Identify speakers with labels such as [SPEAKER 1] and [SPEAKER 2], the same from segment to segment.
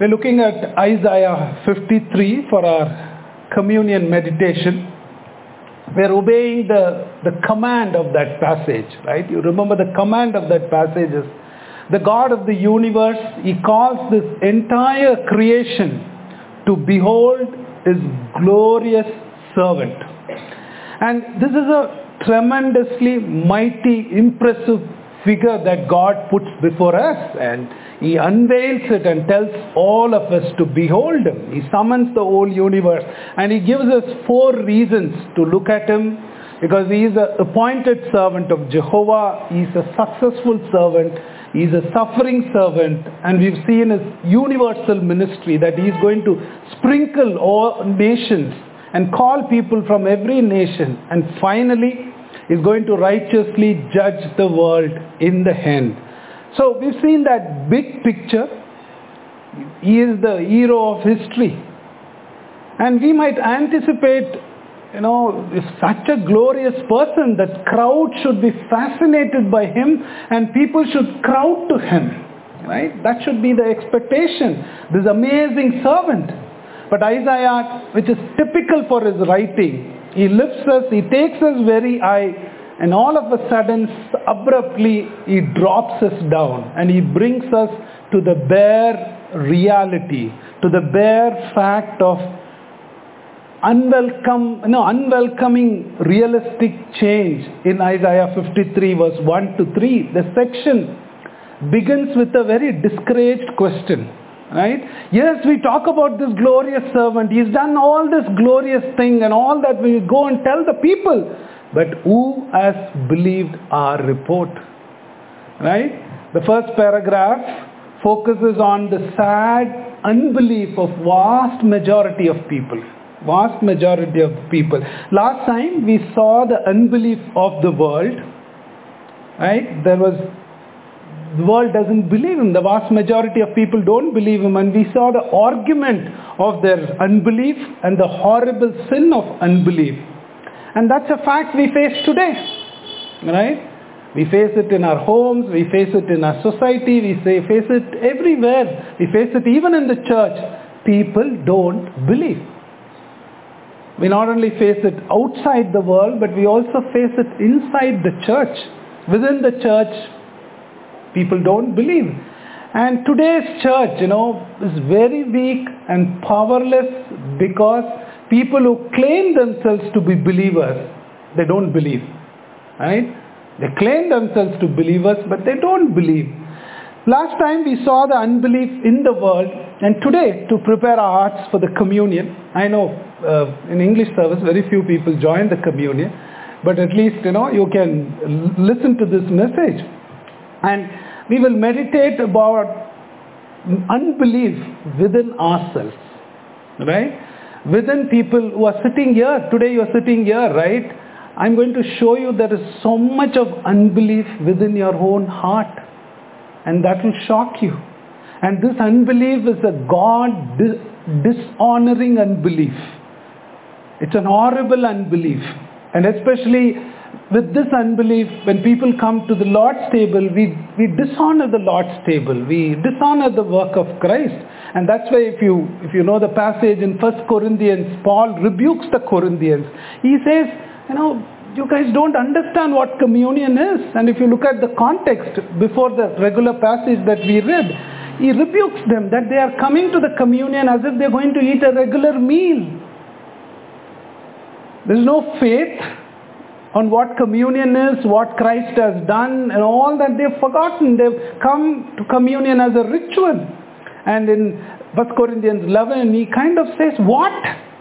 [SPEAKER 1] We're looking at Isaiah 53 for our communion meditation. We're obeying the command of that passage, right? You remember the command of that passage is the God of the universe. He calls this entire creation to behold his glorious servant. And this is a tremendously mighty, impressive figure that God puts before us, and he unveils it and tells all of us to behold him. He summons the whole universe, and he gives us 4 reasons to look at him, because he is an appointed servant of Jehovah. He is a successful servant. He is a suffering servant, and we've seen his universal ministry, that he is going to sprinkle all nations and call people from every nation, and finally is going to righteously judge the world in the end. So we've seen that big picture. He is the hero of history. And we might anticipate, if such a glorious person, that crowd should be fascinated by him and people should crowd to him. Right? That should be the expectation. This amazing servant. But Isaiah, which is typical for his writing, he lifts us, he takes us very high, and all of a sudden, abruptly, he drops us down, and he brings us to the bare reality, to the bare fact of unwelcoming realistic change in Isaiah 53 verse 1 to 3. The section begins with a very discouraged question. Right? Yes, we talk about this glorious servant. He's done all this glorious thing and all that. We go and tell the people. But who has believed our report? Right? The first paragraph focuses on the sad unbelief of vast majority of people. Vast majority of people. Last time we saw the unbelief of the world. Right? The world doesn't believe him. The vast majority of people don't believe him. And we saw the argument of their unbelief and the horrible sin of unbelief. And that's a fact we face today. Right? We face it in our homes. We face it in our society. We face it everywhere. We face it even in the church. People don't believe. We not only face it outside the world, but we also face it inside the church. Within the church, people don't believe. And today's church, is very weak and powerless because people who claim themselves to be believers, they don't believe. Right? They claim themselves to believers, but they don't believe. Last time we saw the unbelief in the world, and today, to prepare our hearts for the communion, I know in English service very few people join the communion, but at least, you can listen to this message. And we will meditate about unbelief within ourselves, right? Within people who are sitting here. Today you are sitting here, right? I'm going to show you there is so much of unbelief within your own heart. And that will shock you. And this unbelief is a God dishonoring unbelief. It's an horrible unbelief. And especially with this unbelief, when people come to the Lord's table, we dishonor the Lord's table. We dishonor the work of Christ. And that's why if you know the passage in 1 Corinthians, Paul rebukes the Corinthians. He says, you guys don't understand what communion is. And if you look at the context before the regular passage that we read, he rebukes them that they are coming to the communion as if they're going to eat a regular meal. There's no faith on what communion is, what Christ has done, and all that. They've forgotten. They've come to communion as a ritual. And in 1 Corinthians 11, he kind of says, what?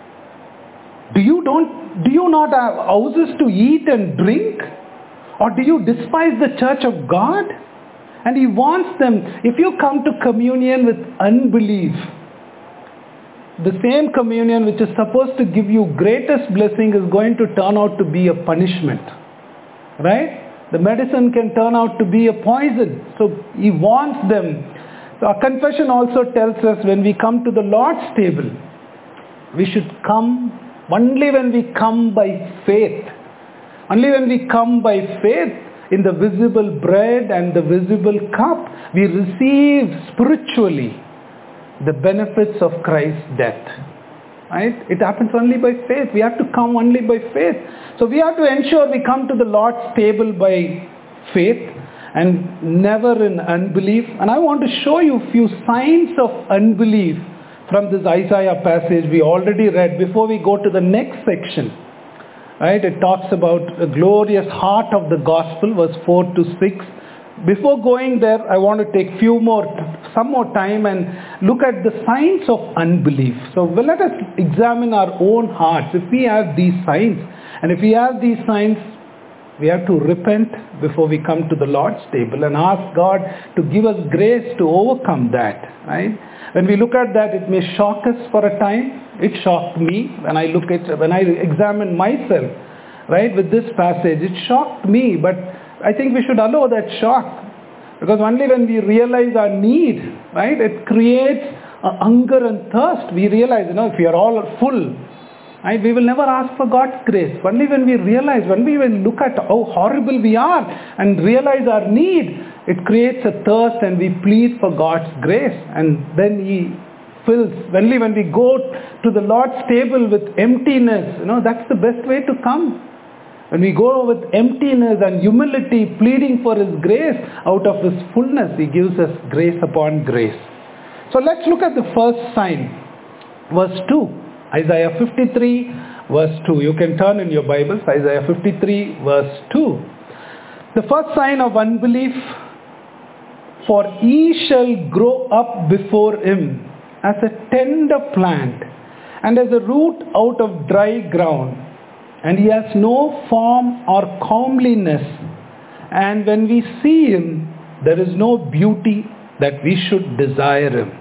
[SPEAKER 1] Do you not have houses to eat and drink? Or do you despise the church of God? And he warns them, if you come to communion with unbelief, the same communion which is supposed to give you greatest blessing is going to turn out to be a punishment. Right? The medicine can turn out to be a poison. So he warns them. So our confession also tells us when we come to the Lord's table, we should come only when we come by faith. Only when we come by faith in the visible bread and the visible cup, we receive spiritually the benefits of Christ's death. Right? It happens only by faith. We have to come only by faith. So we have to ensure we come to the Lord's table by faith and never in unbelief. And I want to show you a few signs of unbelief from this Isaiah passage we already read before we go to the next section. Right? It talks about a glorious heart of the gospel, verse 4 to 6. Before going there, I want to take some more time and look at the signs of unbelief. So let us examine our own hearts. If we have these signs, and if we have these signs, we have to repent before we come to the Lord's table and ask God to give us grace to overcome that. Right? When we look at that, it may shock us for a time. It shocked me when I examine myself, right, with this passage. It shocked me, but I think we should allow that shock, because only when we realize our need, right, it creates a hunger and thirst. We realize, if we are all full, right, we will never ask for God's grace. Only when we realize, when we look at how horrible we are and realize our need, it creates a thirst and we plead for God's grace, and then He fills. Only when we go to the Lord's table with emptiness, that's the best way to come. When we go with emptiness and humility, pleading for His grace, out of His fullness, He gives us grace upon grace. So let's look at the first sign. Verse 2. Isaiah 53, verse 2. You can turn in your Bibles. Isaiah 53, verse 2. The first sign of unbelief: for he shall grow up before him as a tender plant, and as a root out of dry ground. And he has no form or comeliness. And when we see him, there is no beauty that we should desire him.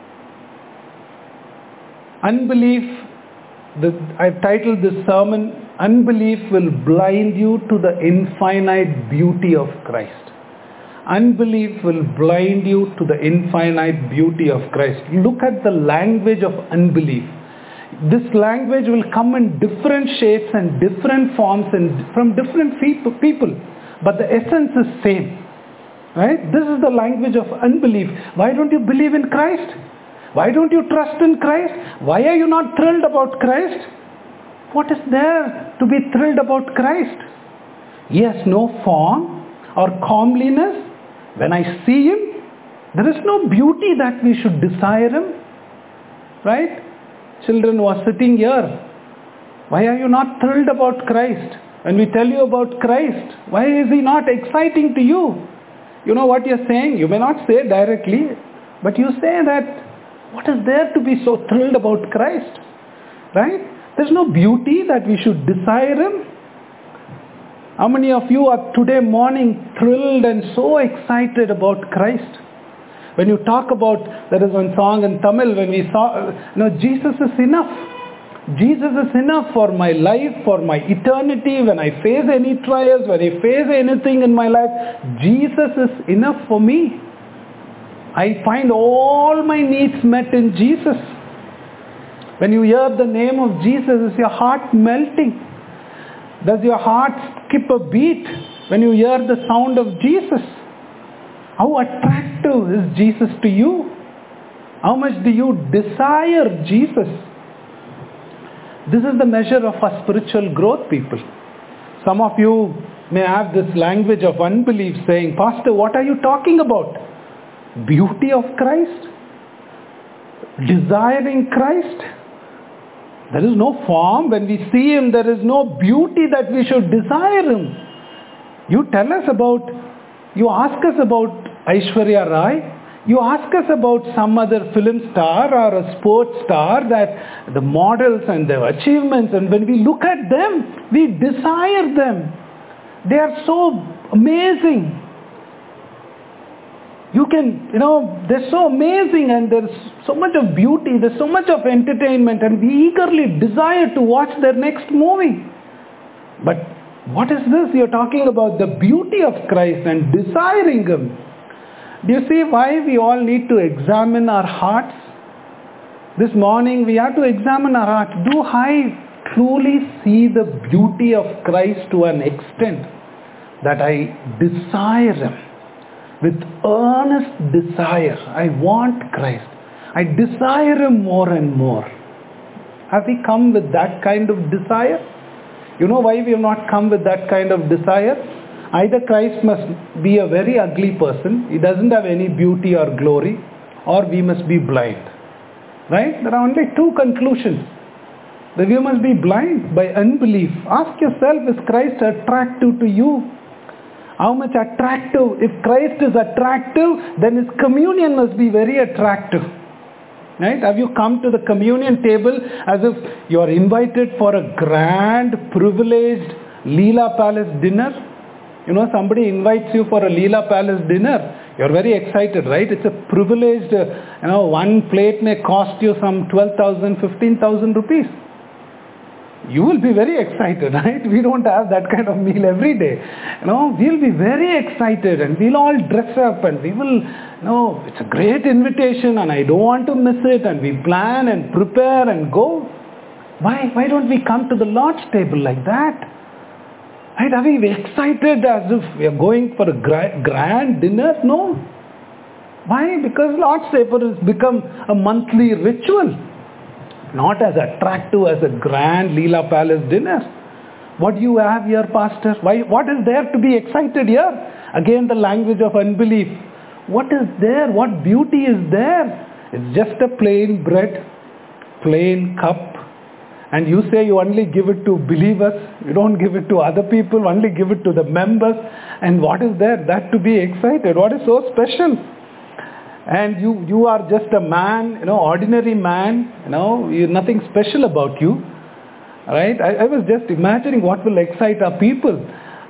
[SPEAKER 1] Unbelief, I've titled this sermon, Unbelief will blind you to the infinite beauty of Christ. Unbelief will blind you to the infinite beauty of Christ. Look at the language of unbelief. This language will come in different shapes and different forms and from different people. But the essence is same. Right? This is the language of unbelief. Why don't you believe in Christ? Why don't you trust in Christ? Why are you not thrilled about Christ? What is there to be thrilled about Christ? He has no form or comeliness. When I see Him, there is no beauty that we should desire Him. Right? Children who are sitting here, why are you not thrilled about Christ? When we tell you about Christ, why is He not exciting to you? You know what you're saying? You may not say directly, but you say that, what is there to be so thrilled about Christ? Right? There's no beauty that we should desire Him. How many of you are today morning thrilled and so excited about Christ? When you talk about, there is one song in Tamil when we saw, Jesus is enough. Jesus is enough for my life, for my eternity. When I face any trials, when I face anything in my life, Jesus is enough for me. I find all my needs met in Jesus. When you hear the name of Jesus, is your heart melting? Does your heart skip a beat when you hear the sound of Jesus? How attractive is Jesus to you? How much do you desire Jesus? This is the measure of our spiritual growth, people. Some of you may have this language of unbelief saying, Pastor, what are you talking about? Beauty of Christ? Desiring Christ? There is no form. When we see Him, there is no beauty that we should desire Him. You ask us about Aishwarya Rai. You ask us about some other film star or a sports star, that the models and their achievements, and when we look at them, we desire them. They are so amazing. They're so amazing, and there's so much of beauty, there's so much of entertainment, and we eagerly desire to watch their next movie. But what is this? You're talking about the beauty of Christ and desiring Him. Do you see why we all need to examine our hearts? This morning we have to examine our hearts. Do I truly see the beauty of Christ to an extent that I desire Him? With earnest desire, I want Christ. I desire Him more and more. Have we come with that kind of desire? You know why we have not come with that kind of desire? Either Christ must be a very ugly person, He doesn't have any beauty or glory, or we must be blind. Right? There are only two conclusions. That you must be blind by unbelief. Ask yourself, is Christ attractive to you? How much attractive? If Christ is attractive, then His communion must be very attractive. Right? Have you come to the communion table as if you are invited for a grand, privileged Leela Palace dinner? You know, somebody invites you for a Leela Palace dinner. You're very excited, right? It's a privileged, one plate may cost you some 12,000, 15,000 rupees. You will be very excited, right? We don't have that kind of meal every day. We'll be very excited and we'll all dress up and we will, it's a great invitation and I don't want to miss it, and we plan and prepare and go. Why don't we come to the Lord's table like that? Right? Are we excited as if we are going for a grand dinner? No. Why? Because Lord's Supper has become a monthly ritual. Not as attractive as a grand Leela Palace dinner. What do you have here, Pastor? What is there to be excited here? Again, the language of unbelief. What is there? What beauty is there? It's just a plain bread, plain cup. And you say you only give it to believers. You don't give it to other people, only give it to the members. And what is there? That to be excited. What is so special? And you are just a man, ordinary man, nothing special about you. Right? I was just imagining what will excite our people.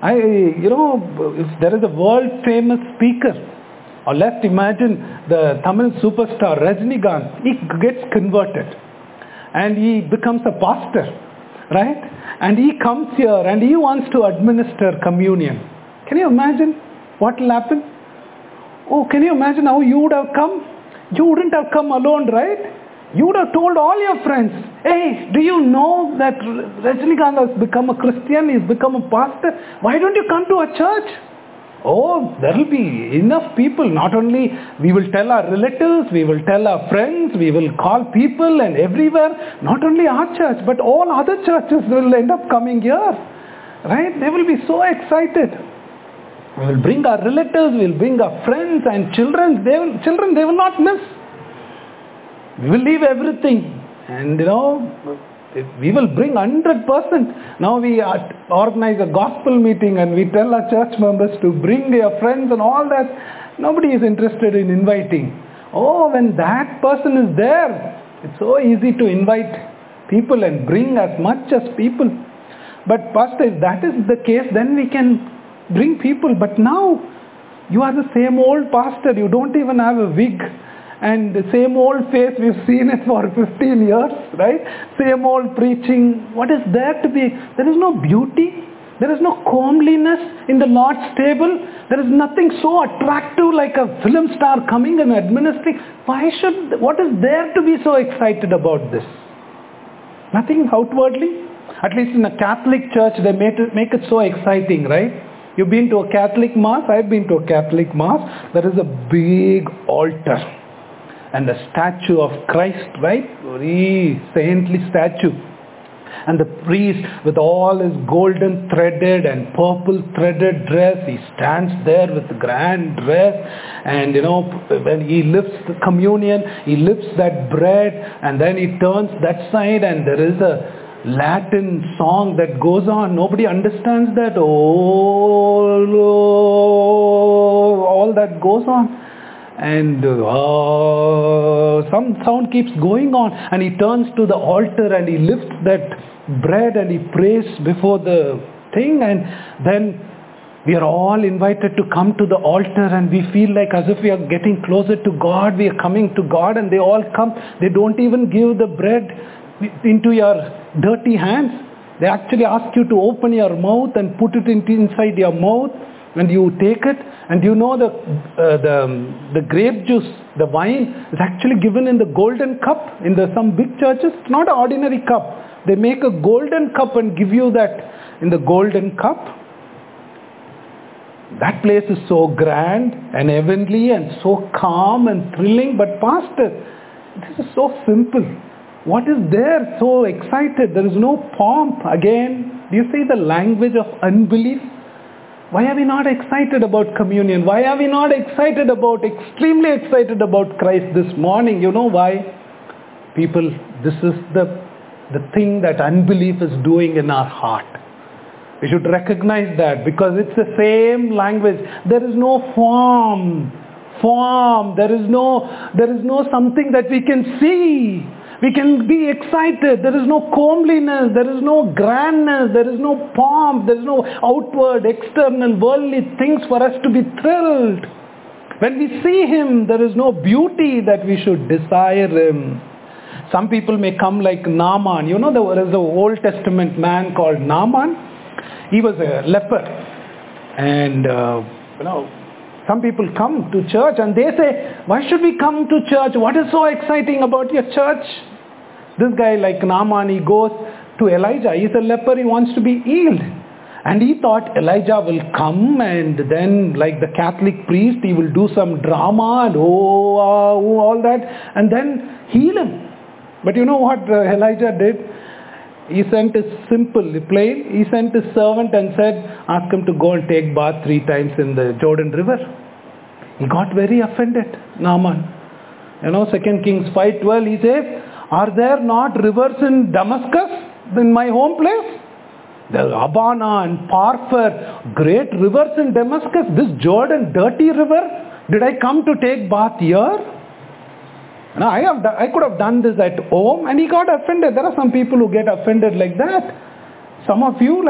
[SPEAKER 1] If there is a world famous speaker, or let's imagine the Tamil superstar Rajinikanth, he gets converted and he becomes a pastor, right? And he comes here and he wants to administer communion. Can you imagine what will happen? Oh, can you imagine how you would have come? You wouldn't have come alone, right? You would have told all your friends, hey, do you know that Rajinikanth has become a Christian, he's become a pastor? Why don't you come to our church? Oh, there will be enough people. Not only we will tell our relatives, we will tell our friends, we will call people and everywhere. Not only our church, but all other churches will end up coming here. Right? They will be so excited. We will bring our relatives, we will bring our friends and children. They will not miss. We will leave everything. And we will bring 100%. Now we organize a gospel meeting and we tell our church members to bring their friends and all that. Nobody is interested in inviting. Oh, when that person is there, it's so easy to invite people and bring as much as people. But Pastor, if that is the case, then we can bring people. But now, you are the same old pastor. You don't even have a wig. And the same old face, we've seen it for 15 years, right? Same old preaching. What is there to be? There is no beauty. There is no comeliness in the Lord's table. There is nothing so attractive like a film star coming and administering. What is there to be so excited about this? Nothing outwardly. At least in a Catholic church, they make it so exciting, right? You've been to a Catholic mass? I've been to a Catholic mass. There is a big altar. And the statue of Christ, right? Very saintly statue. And the priest with all his golden threaded and purple threaded dress, he stands there with the grand dress. And when he lifts the communion, he lifts that bread and then he turns that side and there is a Latin song that goes on. Nobody understands that. Oh, all that goes on. And some sound keeps going on, and he turns to the altar and he lifts that bread and he prays before the thing, and then we are all invited to come to the altar and we feel like as if we are getting closer to God, we are coming to God, and they all come. They don't even give the bread into your dirty hands. They actually ask you to open your mouth and put it inside your mouth. When you take it, and the grape juice, the wine, is actually given in the golden cup in some big churches. It's not an ordinary cup. They make a golden cup and give you that in the golden cup. That place is so grand and heavenly and so calm and thrilling. But Pastor, This is so simple. What is there so excited? There is no pomp. Again, do you see the language of unbelief? Why are we not excited about communion? Why are we not extremely excited about Christ this morning? You know why? People, this is the thing that unbelief is doing in our heart. We should recognize that, because it's the same language. There is no form. There is no something that we can see. We can be excited. There is no comeliness. There is no grandness. There is no pomp. There is no outward, external, worldly things for us to be thrilled. When we see Him, there is no beauty that we should desire Him. Some people may come like Naaman. You know, there is an Old Testament man called Naaman. He was a leper. And, some people come to church and they say, why should we come to church? What is so exciting about your church? This guy like Naaman, he goes to Elijah. He's a leper, he wants to be healed. And he thought Elijah will come and then, like the Catholic priest, he will do some drama and all that and then heal him. But you know what Elijah did? He sent his he sent his servant and said, ask him to go and take bath 3 times in the Jordan River. He got very offended, Naaman. 2 Kings 5:12, he says, are there not rivers in Damascus, in my home place? There are Abana and Parfar, great rivers in Damascus. This Jordan, dirty river, did I come to take bath here? Now, I could have done this at home, and he got offended. There are some people who get offended like that. Some of you,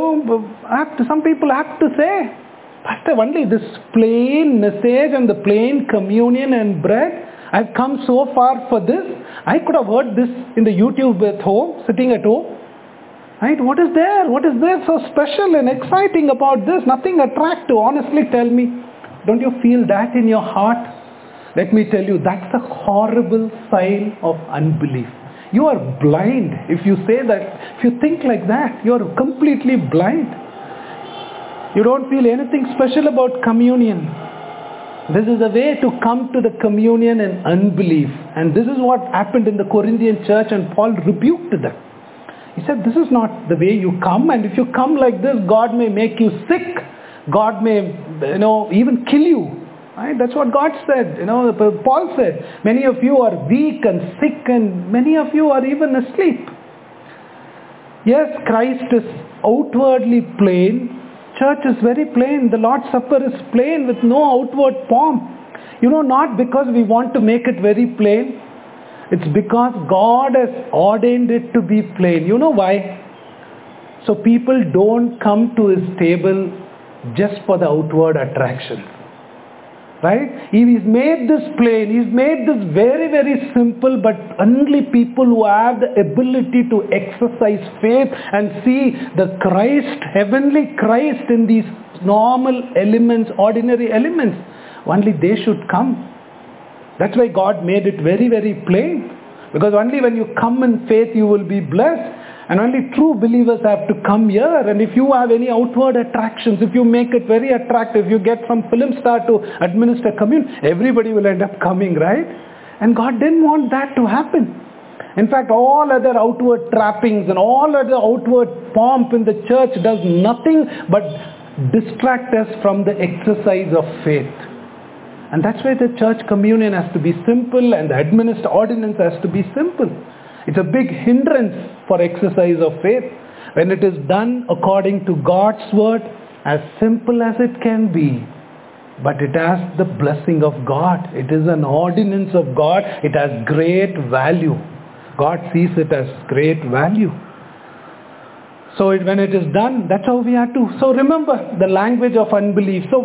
[SPEAKER 1] some people have to say, Pastor, only this plain message and the plain communion and bread, I've come so far for this. I could have heard this in the YouTube at home, sitting at home. Right? What is there? What is there so special and exciting about this? Nothing attractive. Honestly, tell me, don't you feel that in your heart? Let me tell you, that's a horrible sign of unbelief. You are blind if you say that. If you think like that, you are completely blind. You don't feel anything special about communion. This is a way to come to the communion in unbelief. And this is what happened in the Corinthian church, and Paul rebuked them. He said, this is not the way you come, and if you come like this, God may make you sick. God may, even kill you. Right? That's what God said. Paul said, many of you are weak and sick, and many of you are even asleep. Yes, Christ is outwardly plain. Church is very plain. The Lord's Supper is plain with no outward pomp. Not because we want to make it very plain. It's because God has ordained it to be plain. You know why? So people don't come to His table just for the outward attraction. Right? He's made this plain. He's made this very, very simple, but only people who have the ability to exercise faith and see the Christ, heavenly Christ in these normal elements, ordinary elements, only they should come. That's why God made it very, very plain. Because only when you come in faith you will be blessed. And only true believers have to come here. And if you have any outward attractions, if you make it very attractive, you get some film star to administer communion, everybody will end up coming, right? And God didn't want that to happen. In fact, all other outward trappings and all other outward pomp in the church does nothing but distract us from the exercise of faith. And that's why the church communion has to be simple and the administered ordinance has to be simple. It's a big hindrance for exercise of faith. When it is done according to God's word, as simple as it can be, but it has the blessing of God. It is an ordinance of God. It has great value. God sees it as great value. So when it is done, that's how we have to. So remember the language of unbelief. So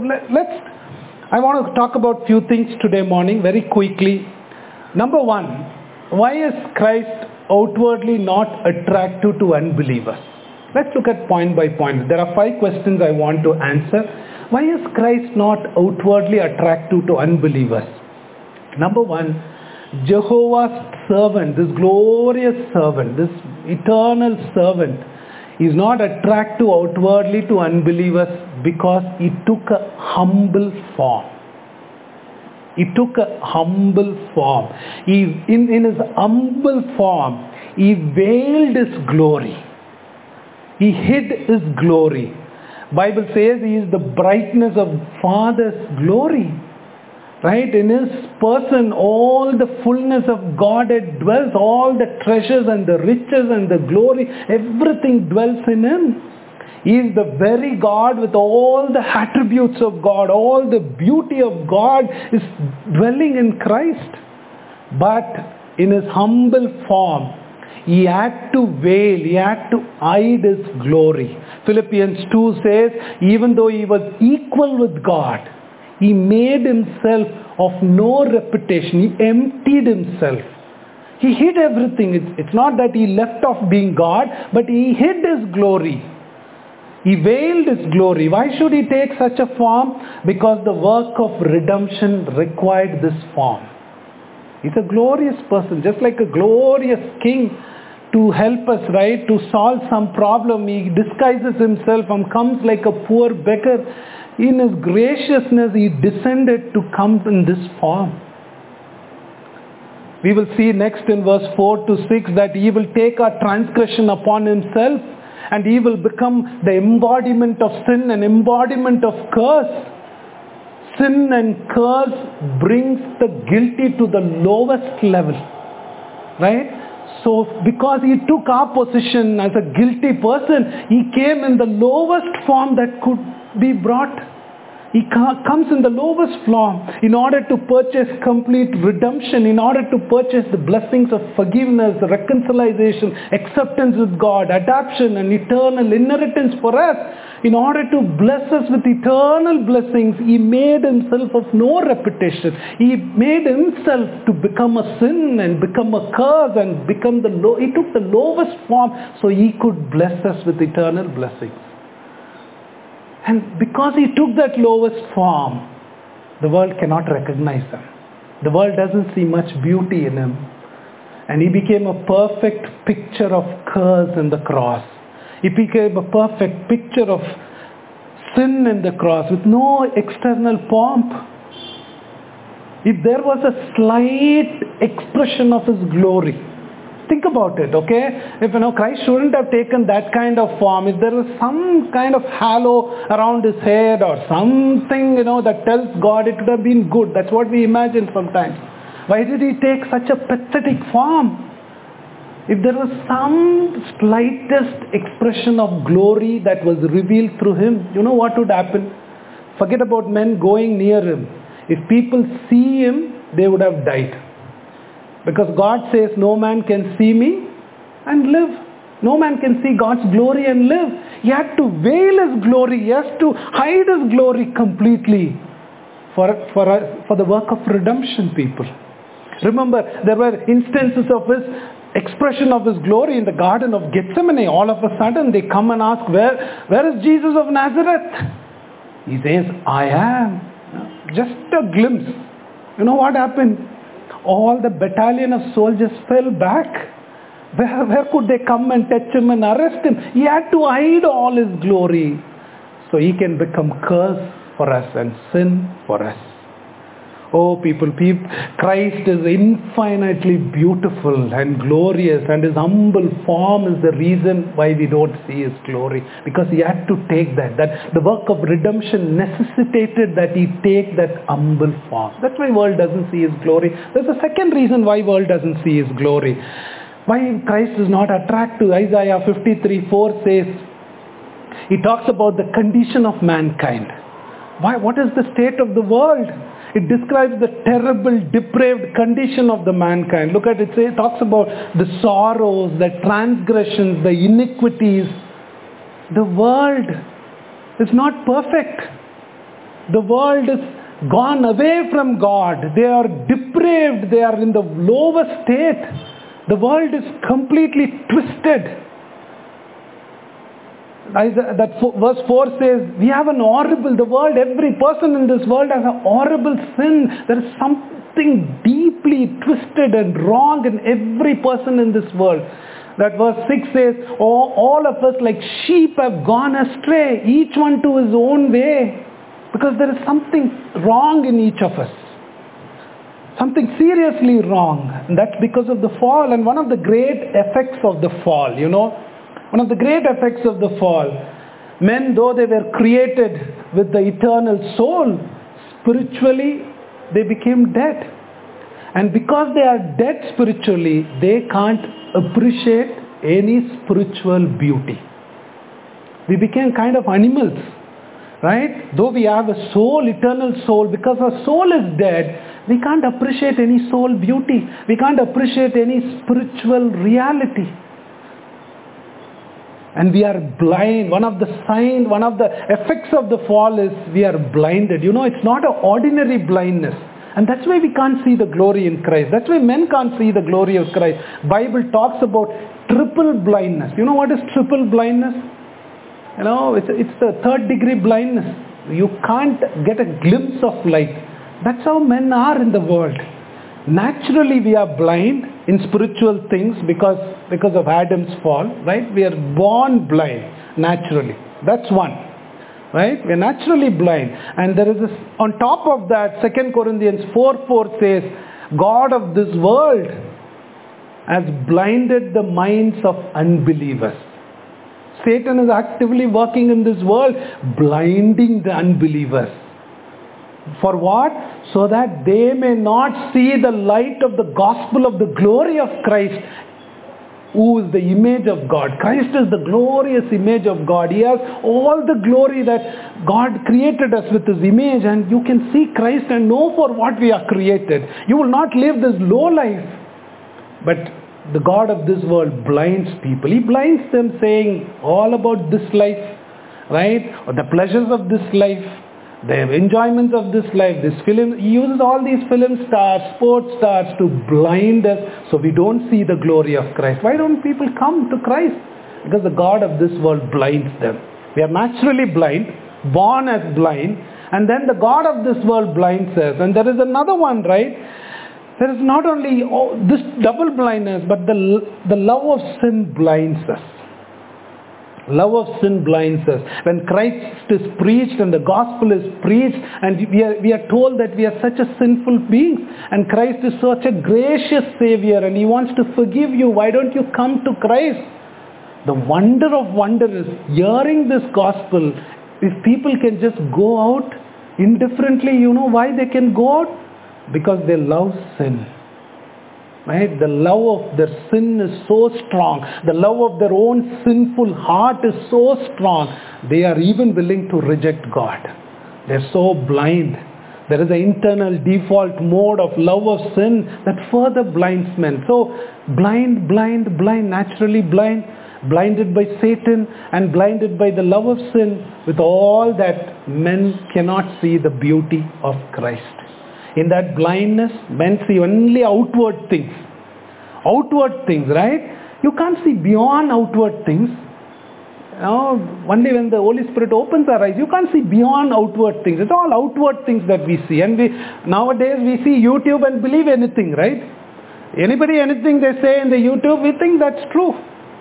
[SPEAKER 1] I want to talk about few things today morning very quickly. Number one, why is Christ outwardly not attractive to unbelievers? Let's look at point by point. There are 5 questions I want to answer. Why is Christ not outwardly attractive to unbelievers? Number one, Jehovah's servant, this glorious servant, this eternal servant, is not attractive outwardly to unbelievers because he took a humble form. He took a humble form. In his humble form, he veiled his glory. He hid his glory. Bible says he is the brightness of Father's glory. Right? In his person, all the fullness of Godhead dwells, all the treasures and the riches and the glory, everything dwells in him. He is the very God with all the attributes of God, all the beauty of God is dwelling in Christ. But in his humble form, he had to veil, he had to hide his glory. Philippians 2 says, even though he was equal with God, he made himself of no reputation. He emptied himself. He hid everything. It's not that he left off being God, but he hid his glory. He veiled his glory. Why should he take such a form? Because the work of redemption required this form. He's a glorious person, just like a glorious king. To help us, right, to solve some problem, he disguises himself and comes like a poor beggar. In his graciousness, he descended to come in this form. We will see next in verse 4 to 6 that he will take our transgression upon himself and he will become the embodiment of sin and embodiment of curse. Sin and curse brings the guilty to the lowest level. Right? So because he took our position as a guilty person, he came in the lowest form that could be brought. He comes in the lowest form in order to purchase complete redemption, in order to purchase the blessings of forgiveness, reconciliation, acceptance with God, adoption and eternal inheritance for us. In order to bless us with eternal blessings, he made himself of no reputation. He made himself to become a sin and become a curse and become he took the lowest form so he could bless us with eternal blessings. And because he took that lowest form, the world cannot recognize him. The world doesn't see much beauty in him. And he became a perfect picture of curse in the cross. He became a perfect picture of sin in the cross with no external pomp. If there was a slight expression of his glory, think about it, okay? If Christ shouldn't have taken that kind of form, if there was some kind of halo around his head or something, that tells God it would have been good. That's what we imagine sometimes. Why did he take such a pathetic form? If there was some slightest expression of glory that was revealed through him, you know what would happen? Forget about men going near him. If people see him, they would have died. Because God says, no man can see me and live. No man can see God's glory and live. He had to veil his glory. He has to hide his glory completely for the work of redemption, people. Remember, there were instances of his expression of his glory in the Garden of Gethsemane. All of a sudden, they come and ask, where is Jesus of Nazareth? He says, I am. Just a glimpse. You know what happened? All the battalion of soldiers fell back. Where could they come and touch him and arrest him? He had to hide all his glory so he can become curse for us and sin for us. Oh people, Christ is infinitely beautiful and glorious, and his humble form is the reason why we don't see his glory, because he had to take that the work of redemption necessitated that he take that humble form. That's why world doesn't see his glory. There's a second reason why world doesn't see his glory. Why Christ is not attractive. Isaiah 53:4 says, he talks about the condition of mankind. What is the state of the world? It describes the terrible, depraved condition of the mankind. Look at it, it talks about the sorrows, the transgressions, the iniquities. The world is not perfect. The world is gone away from God. They are depraved. They are in the lowest state. The world is completely twisted. Verse 4 says, we have the world, every person in this world has a horrible sin. There is something deeply twisted and wrong in every person in this world. That verse 6 says, all of us like sheep have gone astray, each one to his own way. Because there is something wrong in each of us. something seriously wrong. And that's because of the fall. And one of the great effects of the fall, one of the great effects of the fall, men, though they were created with the eternal soul, spiritually they became dead. And because they are dead spiritually, they can't appreciate any spiritual beauty. We became kind of animals, right? Though we have a soul, eternal soul, because our soul is dead, we can't appreciate any soul beauty. We can't appreciate any spiritual reality. And we are blind. One of the effects of the fall is we are blinded. It's not an ordinary blindness. And that's why we can't see the glory in Christ. That's why men can't see the glory of Christ. Bible talks about triple blindness. You know what is triple blindness? It's the third degree blindness. You can't get a glimpse of light. That's how men are in the world. Naturally we are blind in spiritual things because of Adam's fall, right? We are born blind naturally. That's one, right? We are naturally blind. And there is this, on top of that, 2 Corinthians 4:4 says, God of this world has blinded the minds of unbelievers. Satan is actively working in this world, blinding the unbelievers. For what? So that they may not see the light of the gospel of the glory of Christ, who is the image of God. Christ is the glorious image of God. He has all the glory that God created us with his image, and you can see Christ and know for what we are created. You will not live this low life. But the God of this world blinds people. He blinds them, saying all about this life, right? Or the pleasures of this life, the enjoyments of this life, this film. He uses all these film stars, sports stars to blind us so we don't see the glory of Christ. Why don't people come to Christ? Because the God of this world blinds them. We are naturally blind, born as blind, and then the God of this world blinds us. And there is another one, right? There is not only this double blindness, but the love of sin blinds us. Love of sin blinds us. When Christ is preached and the gospel is preached, and we are told that we are such a sinful beings, and Christ is such a gracious Savior, and He wants to forgive you. Why don't you come to Christ? The wonder of wonder is hearing this gospel. If people can just go out indifferently, you know why they can go out? Because they love sin. Right? The love of their sin is so strong. The love of their own sinful heart is so strong. They are even willing to reject God. They're so blind. There is an internal default mode of love of sin that further blinds men. So blind, naturally blind, blinded by Satan and blinded by the love of sin. With all that, men cannot see the beauty of Christ. In that blindness, men see only outward things. Outward things, right? You can't see beyond outward things. Only when the Holy Spirit opens our eyes, you can't see beyond outward things. It's all outward things that we see. And nowadays we see YouTube and believe anything, right? Anything they say in the YouTube, we think that's true.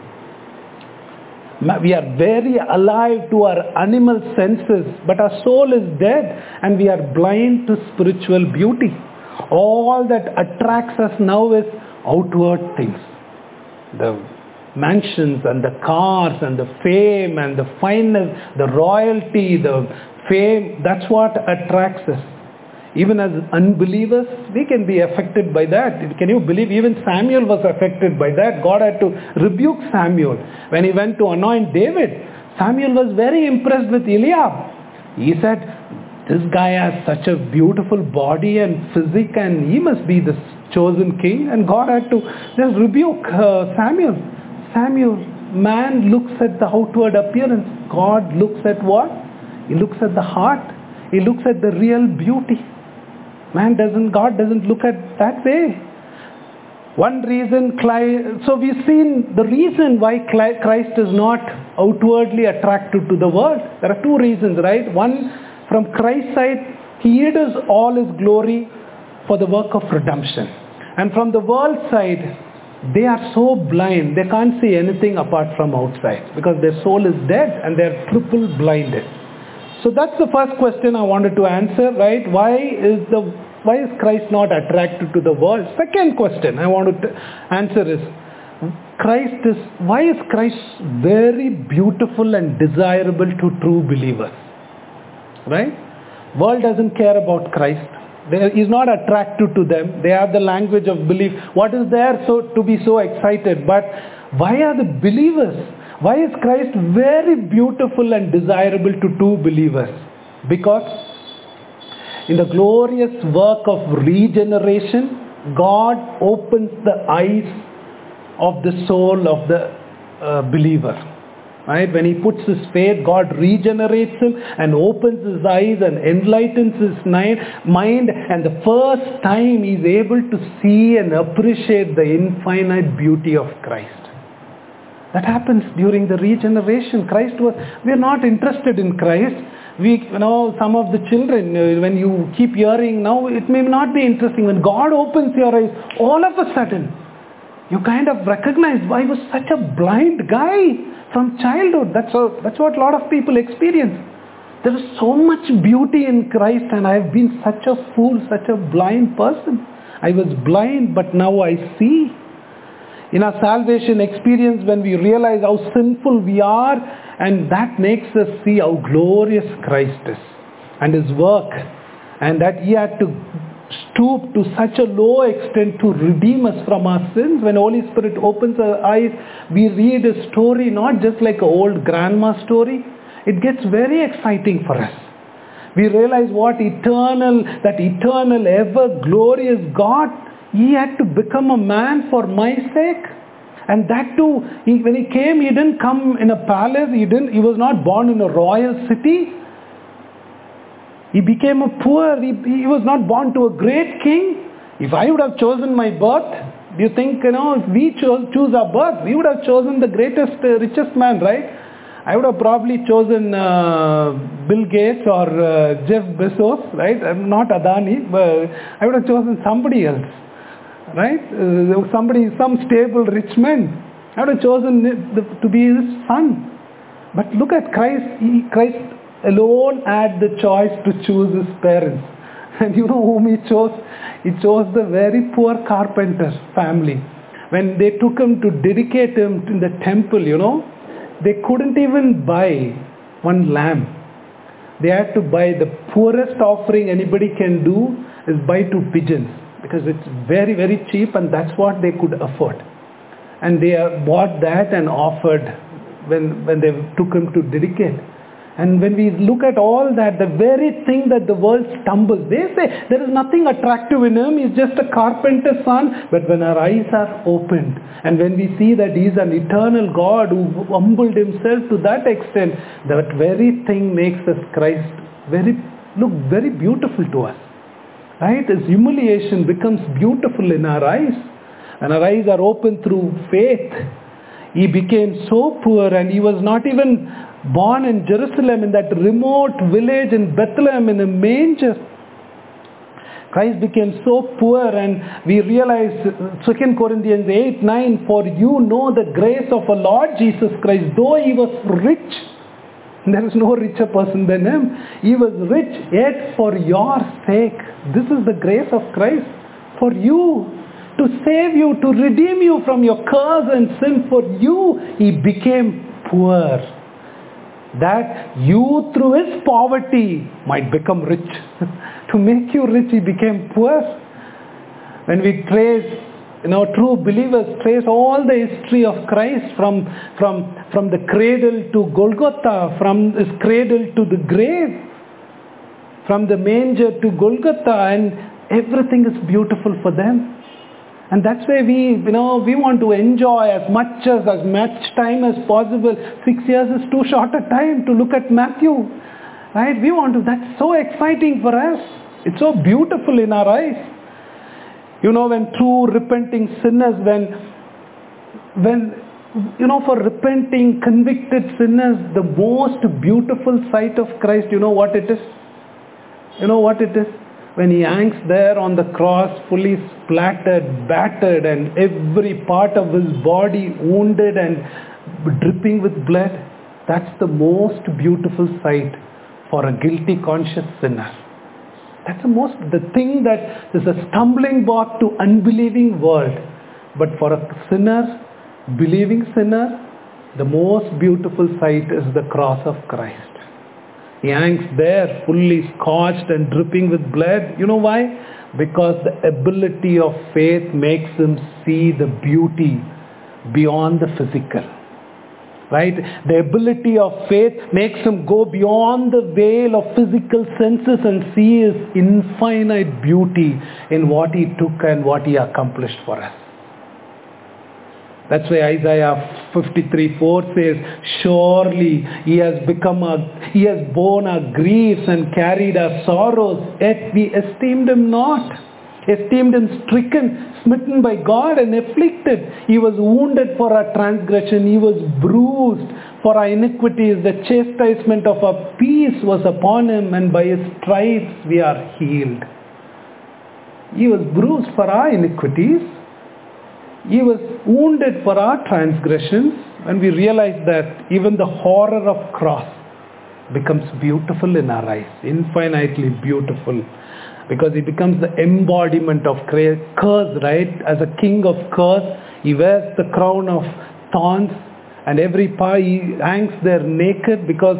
[SPEAKER 1] We are very alive to our animal senses, but our soul is dead and we are blind to spiritual beauty. All that attracts us now is outward things. The mansions and the cars and the fame and the fineness, the royalty, the fame, that's what attracts us. Even as unbelievers, we can be affected by that. Can you believe even Samuel was affected by that? God had to rebuke Samuel. When he went to anoint David, Samuel was very impressed with Eliab. He said, this guy has such a beautiful body and physique and he must be the chosen king. And God had to just rebuke Samuel. Samuel, man looks at the outward appearance. God looks at what? He looks at the heart. He looks at the real beauty. God doesn't look at that way. One reason, so we've seen the reason why Christ is not outwardly attractive to the world. There are two reasons, right? One, from Christ's side, He hid all His glory for the work of redemption. And from the world's side, they are so blind, they can't see anything apart from outside because their soul is dead and they're triple blinded. So that's the first question I wanted to answer, right? Why is the Why is Christ not attracted to the world? Second question I want to answer is, why is Christ very beautiful and desirable to true believers? Right? World doesn't care about Christ. He's not attractive to them. They have the language of belief. What is there to be so excited? But why are the believers? Why is Christ very beautiful and desirable to true believers? Because in the glorious work of regeneration, God opens the eyes of the soul of the believer. Right? When he puts his faith, God regenerates him and opens his eyes and enlightens his mind, and the first time he's able to see and appreciate the infinite beauty of Christ. That happens during the regeneration. We're not interested in Christ. Some of the children, when you keep hearing now, it may not be interesting. When God opens your eyes, all of a sudden, you kind of recognize, why was such a blind guy from childhood? That's what a lot of people experience. There is so much beauty in Christ, and I have been such a fool, such a blind person. I was blind, but now I see. In our salvation experience, when we realize how sinful we are, and that makes us see how glorious Christ is and his work, and that he had to stoop to such a low extent to redeem us from our sins. When Holy Spirit opens our eyes, we read a story not just like an old grandma story. It gets very exciting for us. We realize that eternal, ever glorious God, he had to become a man for my sake. And that too, when he came, he didn't come in a palace. He was not born in a royal city. He became a poor. He was not born to a great king. If I would have chosen my birth, do you think, if we choose our birth, we would have chosen the greatest, richest man, right? I would have probably chosen Bill Gates or Jeff Bezos, right? Not Adani, but I would have chosen somebody else, right? Some stable rich man. I would have chosen to be his son. But look at Christ. Christ alone had the choice to choose his parents. And you know whom he chose? He chose the very poor carpenter family. When they took him to dedicate him in the temple, they couldn't even buy one lamb. They had to buy the poorest offering anybody can do is buy 2 pigeons, because it's very, very cheap, and that's what they could afford. And they bought that and offered when they took him to dedicate. And when we look at all that, the very thing that the world stumbles, they say there is nothing attractive in him, he's just a carpenter's son. But when our eyes are opened, and when we see that he's an eternal God who humbled himself to that extent, that very thing makes us Christ look very beautiful to us. Right? His humiliation becomes beautiful in our eyes. And our eyes are opened through faith. He became so poor, and he was not even born in Jerusalem, in that remote village in Bethlehem, in a manger. Christ became so poor, and we realize 2 Corinthians 8:9, for you know the grace of our Lord Jesus Christ, though he was rich, there is no richer person than him. He was rich, yet for your sake. This is the grace of Christ. For you, to save you, to redeem you from your curse and sin, for you, he became poor, that you through his poverty might become rich. To make you rich, he became poor. When we trace, true believers trace all the history of Christ from the cradle to Golgotha, from his cradle to the grave, from the manger to Golgotha, and everything is beautiful for them. And that's why we want to enjoy as much time as possible. 6 years is too short a time to look at Matthew, right? That's so exciting for us. It's so beautiful in our eyes. When true repenting sinners, for repenting, convicted sinners, the most beautiful sight of Christ, you know what it is? When he hangs there on the cross, fully splattered, battered, and every part of his body wounded and dripping with blood, that's the most beautiful sight for a guilty conscious sinner. That's the thing that is a stumbling block to unbelieving world. But for a sinner, believing sinner, the most beautiful sight is the cross of Christ. He hangs there fully scorched and dripping with blood. You know why? Because the ability of faith makes him see the beauty beyond the physical. Right? The ability of faith makes him go beyond the veil of physical senses and see his infinite beauty in what he took and what he accomplished for us. That's why Isaiah 53:4 says, surely he has borne our griefs and carried our sorrows, yet we esteemed him not. Esteemed him stricken, smitten by God and afflicted. He was wounded for our transgression. He was bruised for our iniquities. The chastisement of our peace was upon him, and by his stripes we are healed. He was bruised for our iniquities. He was wounded for our transgressions. And we realize that even the horror of cross becomes beautiful in our eyes, infinitely beautiful. Because he becomes the embodiment of curse, right? As a king of curse, he wears the crown of thorns, and every part he hangs there naked, because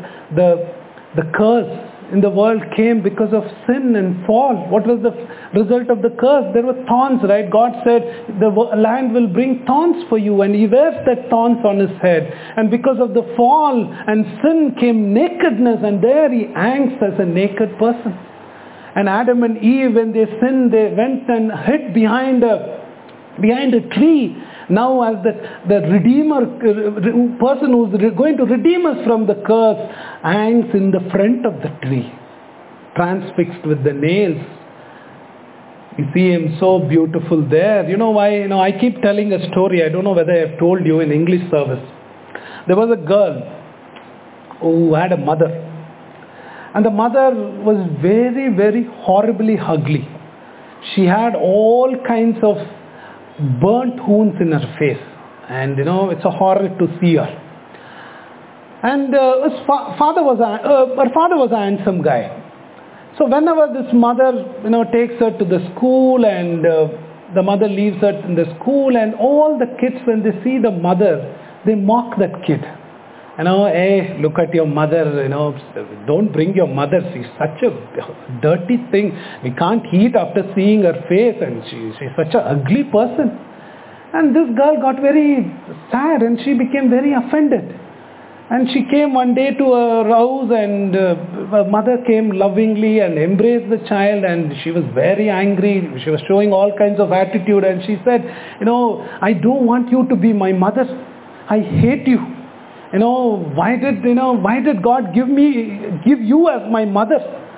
[SPEAKER 1] the curse in the world came because of sin and fall. What was the result of the curse? There were thorns, right? God said, the land will bring thorns for you, and he wears that thorns on his head. And because of the fall and sin came nakedness, and there he hangs as a naked person. And Adam and Eve, when they sinned, they went and hid behind a tree. Now as the Redeemer, person who's going to redeem us from the curse, hangs in the front of the tree, transfixed with the nails. You see him so beautiful there. You know why? I keep telling a story. I don't know whether I've told you in English service. There was a girl who had a mother. And the mother was very, very horribly ugly. She had all kinds of burnt wounds in her face. And it's a horror to see her. And her father was a handsome guy. So whenever this mother, takes her to the school, and the mother leaves her in the school, and all the kids, when they see the mother, they mock that kid. Hey, look at your mother, don't bring your mother. She's such a dirty thing. We can't eat after seeing her face, and she's such an ugly person. And this girl got very sad, and she became very offended. And she came one day to her house, and her mother came lovingly and embraced the child, and she was very angry. She was showing all kinds of attitude, and she said, I don't want you to be my mother. I hate you. Why did God give you as my mother?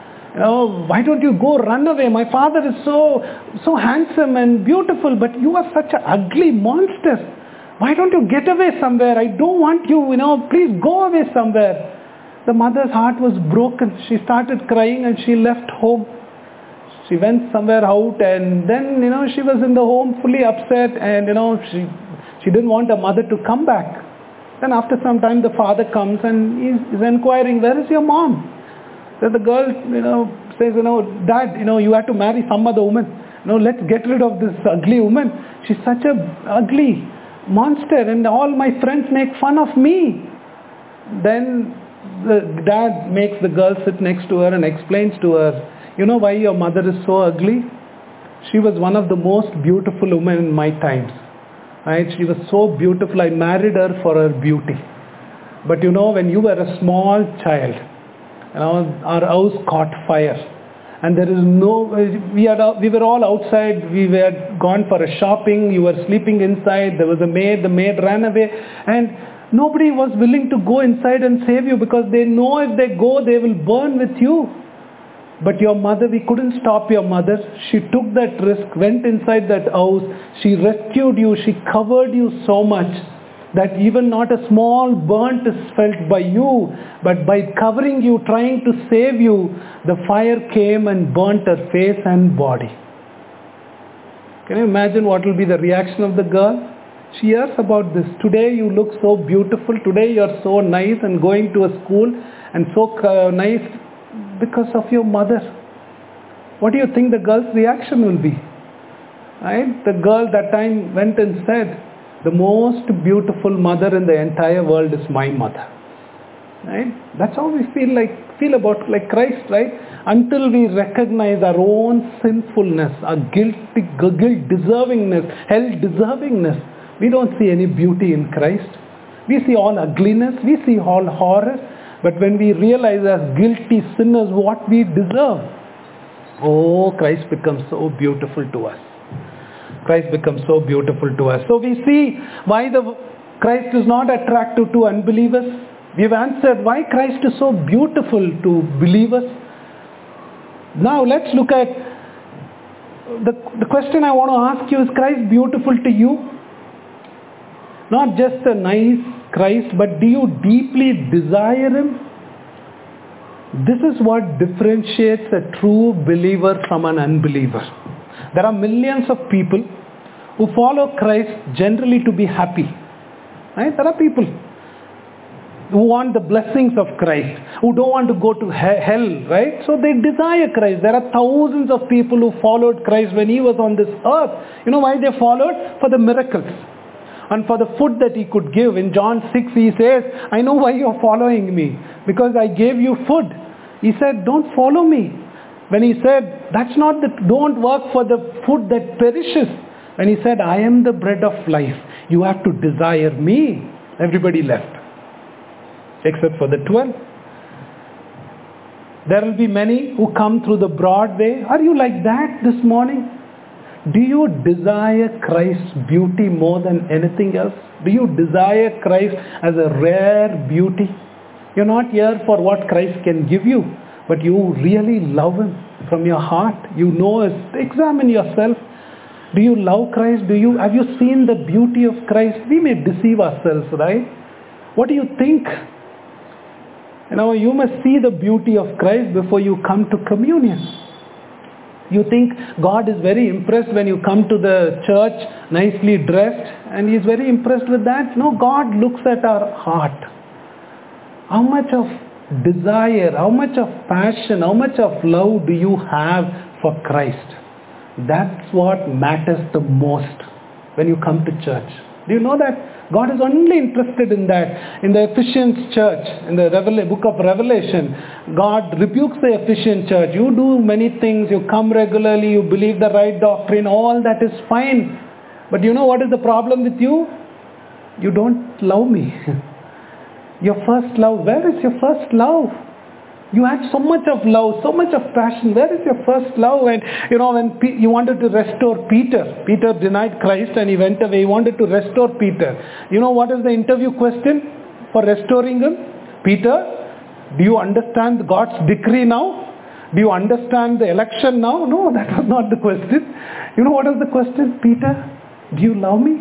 [SPEAKER 1] Why don't you go run away? My father is so handsome and beautiful, but you are such an ugly monster. Why don't you get away somewhere? I don't want you, please go away somewhere. The mother's heart was broken. She started crying and she left home. She went somewhere out, and then, she was in the home fully upset, and, she didn't want her mother to come back. Then after some time the father comes and he's inquiring, where is your mom? So the girl, says, Dad, you have to marry some other woman. Let's get rid of this ugly woman. She's such a ugly monster, and all my friends make fun of me. Then the dad makes the girl sit next to her and explains to her, why your mother is so ugly? She was one of the most beautiful women in my times. Right? She was so beautiful. I married her for her beauty. But when you were a small child, our house caught fire. And there is we were all outside. We were gone for a shopping. You were sleeping inside. There was a maid. The maid ran away. And nobody was willing to go inside and save you, because they know if they go, they will burn with you. But your mother, we couldn't stop your mother. She took that risk, went inside that house. She rescued you. She covered you so much that even not a small burnt is felt by you. But by covering you, trying to save you, the fire came and burnt her face and body. Can you imagine what will be the reaction of the girl? She hears about this. Today you look so beautiful. Today you are so nice and going to a school and so nice, because of your mother. what do you think the girl's reaction will be? Right? The girl that time went and said, the most beautiful mother in the entire world is my mother. Right? That's how we feel about like Christ, right? Until we recognize our own sinfulness, our guilt deservingness, hell deservingness, we don't see any beauty in Christ. We see all ugliness, we see all horror, but when we realize as guilty sinners what we deserve, oh, Christ becomes so beautiful to us. Christ becomes so beautiful to us. So we see why Christ is not attractive to unbelievers. We've answered why Christ is so beautiful to believers. Now let's look at the question I want to ask you, is Christ beautiful to you? Not just a nice Christ, but do you deeply desire Him? This is what differentiates a true believer from an unbeliever. There are millions of people who follow Christ generally to be happy. Right? There are people who want the blessings of Christ, who don't want to go to hell, right? So they desire Christ. There are thousands of people who followed Christ when He was on this earth. You know why they followed? For the miracles and for the food that He could give. In John 6 He says, I know why you're following me, because I gave you food. He said, don't follow me. When He said, don't work for the food that perishes. When He said, I am the bread of life, you have to desire me. Everybody left, except for the 12. There will be many who come through the broad way. Are you like that this morning? Do you desire Christ's beauty more than anything else? Do you desire Christ as a rare beauty? You're not here for what Christ can give you, but you really love Him from your heart. You know, examine yourself. Do you love Christ? Have you seen the beauty of Christ? We may deceive ourselves, right? What do you think? You must see the beauty of Christ before you come to communion. You think God is very impressed when you come to the church nicely dressed, and He is very impressed with that? No, God looks at our heart. How much of desire, how much of passion, how much of love do you have for Christ? That's what matters the most when you come to church. Do you know that? God is only interested in that. In the Ephesians church, in the book of Revelation, God rebukes the Ephesian church. You do many things, you come regularly, you believe the right doctrine, all that is fine. But you know what is the problem with you? You don't love me. Your first love, where is your first love? You had so much of love, so much of passion. Where is your first love? And when you wanted to restore Peter denied Christ and he went away. He wanted to restore Peter. You know what is the interview question for restoring him? Peter, do you understand God's decree now? Do you understand the election now? No, that was not the question. You know what was the question? Peter, do you love me?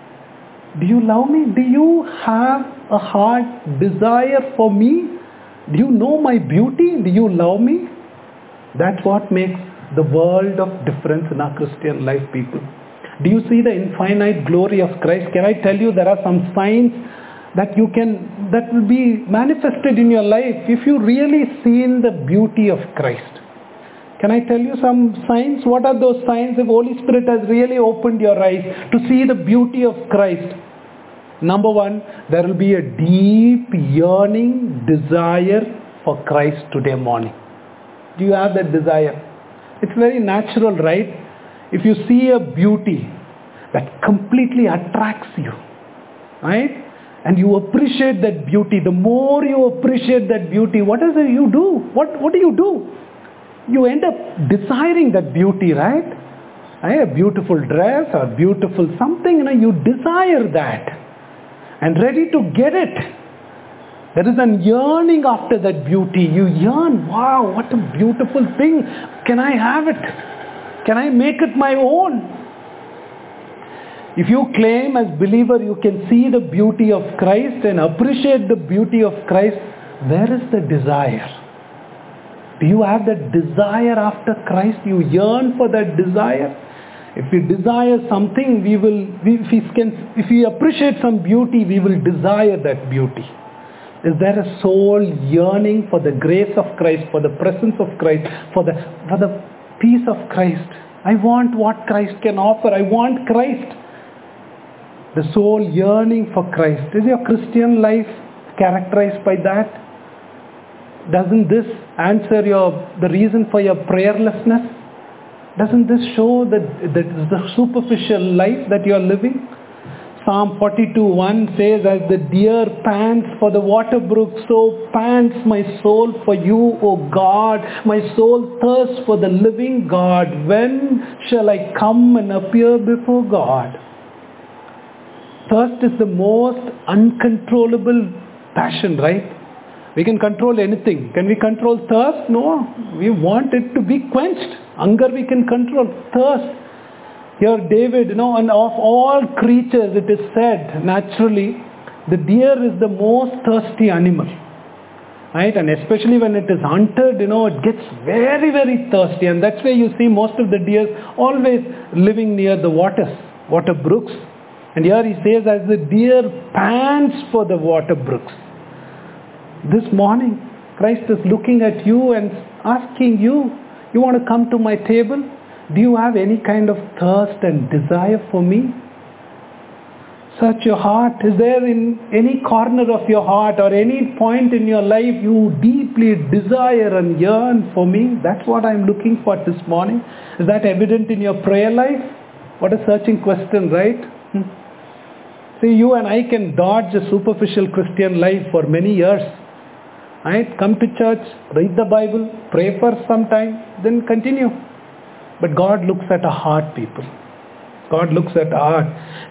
[SPEAKER 1] Do you love me? Do you have a heart desire for me? Do you know my beauty? Do you love me? That's what makes the world of difference in our Christian life, people. Do you see the infinite glory of Christ? Can I tell you there are some signs that will be manifested in your life if you really seen the beauty of Christ? Can I tell you some signs? What are those signs? If Holy Spirit has really opened your eyes to see the beauty of Christ. Number one, there will be a deep yearning desire for Christ today morning. Do you have that desire? It's very natural, right? If you see a beauty that completely attracts you, right? And you appreciate that beauty, the more you appreciate that beauty, what is it you do? What do you do? You end up desiring that beauty, right? A beautiful dress or beautiful something, you desire that. And ready to get it. There is a yearning after that beauty. You yearn, wow, what a beautiful thing. Can I have it? Can I make it my own? If you claim as believer you can see the beauty of Christ and appreciate the beauty of Christ, where is the desire? Do you have that desire after Christ? You yearn for that desire? If we desire something, if we appreciate some beauty, we will desire that beauty. Is there a soul yearning for the grace of Christ, for the presence of Christ, for the peace of Christ. I want what Christ can offer. I want Christ. The soul yearning for Christ. Is your Christian life characterized by that? Doesn't this answer the reason for your prayerlessness? Doesn't this show that the superficial life that you are living? Psalm 42:1 says, as the deer pants for the water brook, so pants my soul for you, O God. My soul thirsts for the living God. When shall I come and appear before God? Thirst is the most uncontrollable passion, right? We can control anything. Can we control thirst? No. We want it to be quenched. Hunger we can control. Thirst. Here David, and of all creatures it is said naturally, the deer is the most thirsty animal. Right? And especially when it is hunted, it gets very, very thirsty. And that's why you see most of the deer always living near the water brooks. And here he says, as the deer pants for the water brooks. This morning, Christ is looking at you and asking you, you want to come to my table? Do you have any kind of thirst and desire for me? Search your heart. Is there in any corner of your heart or any point in your life you deeply desire and yearn for me? That's what I'm looking for this morning. Is that evident in your prayer life? What a searching question, right? See, you and I can dodge a superficial Christian life for many years. Right? Come to church, read the Bible, pray for some time, then continue. But God looks at a heart, people. God looks at a heart.